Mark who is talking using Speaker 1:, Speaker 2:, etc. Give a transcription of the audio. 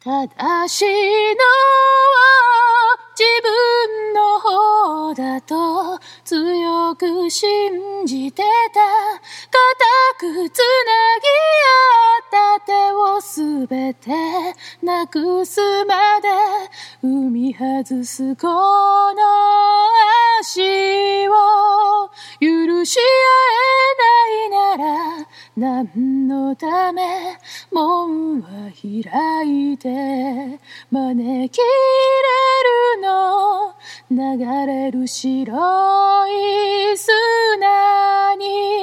Speaker 1: 正しいのは自分の方だと強く信じてた。固くつなぎ合った手をすべてなくすまで踏み外すこの足を許し合えないなら何のため門は開いて招き入れるの。流れる白い砂に